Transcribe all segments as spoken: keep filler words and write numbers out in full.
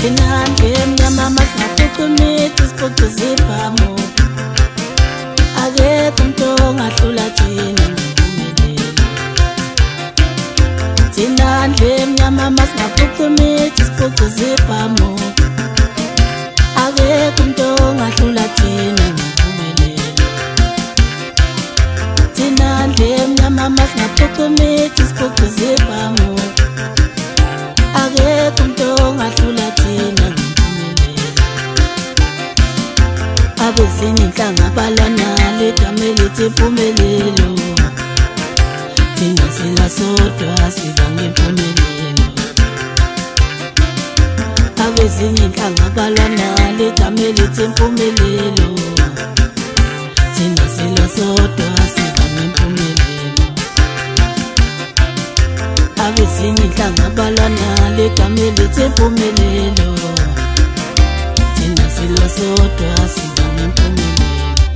thina ndle mnyama masingaphucumiti isipucu zibhamu akekho umuntu ongahlula thina ngempumelelo thina ndle mnyama masingaphucumiti isipucu zibhamu akekho umuntu ongahlula thina ngempumelelo thina ndle mnyama masingaphucumiti isipucu zibhamu akekho umuntu ongahlula thina ngempumelelo abezinye inhlanga balana legama elithi impumelelo thina silasodwa siba ngempumelelo abezinye inhlanga balana legama elithi impumelelo thina silasodwa siba ngempumelelo abezinye inhlanga balana legama elithi impumelelo thina silasodwa siba ngempumelelo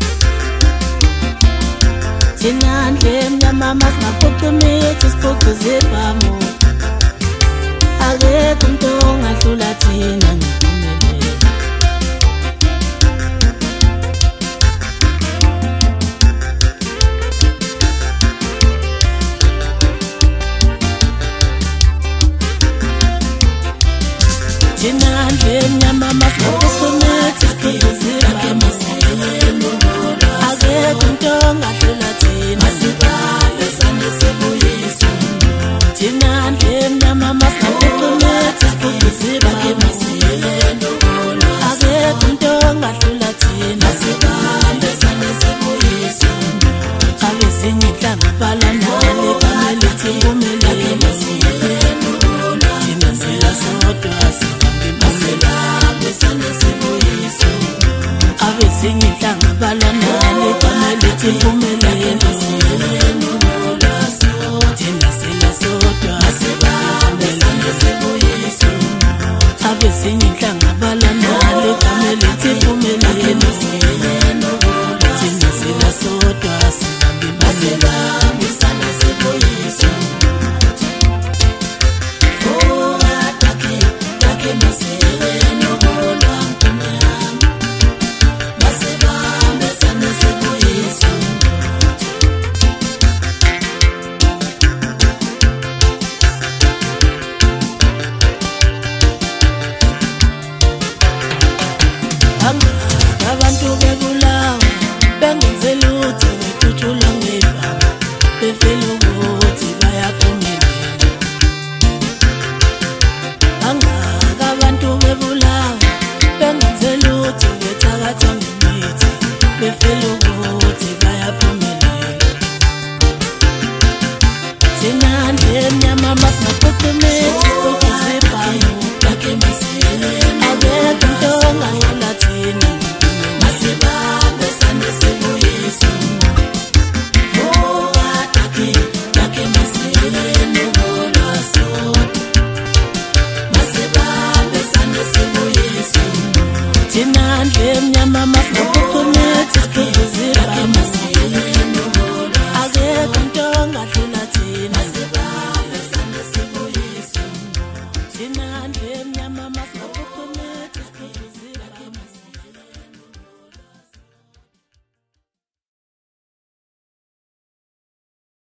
thina ndle mnyama masingaphucumiti isipucu zibhamu akekho umuntu ongahlula thina ngempumelelo thina ndle mnyama masingaphucumiti isipucu zibhamu akekho umuntu ongahlula thina thina ndle mnyama masingaphucumiti isipucu zibhamu akekho umuntu ongahlula thina abezinye inhlanga balana legama elithi impumelelo thina silasodwa siba ngempumelelo abezinye inhlanga balana legama elithi impumelelo thina silasodwa siba ngempumelelo abezinye inhlanga balana legama elithi impumelelo thina silasodwa siba ngempumelelo abantu bebulawa bengenze lutho bethuthula ngevanga befela ukuthi bayaphumelela angaka abantu bebulawa bengenze lutho bethakatha ngemithi befela ukuthi bayaphumelela thina ndle mnyama masingaphucumiti isipucu zibhamu akekho umuntu ongahlula thina thina ndle mnyama masingaphucumiti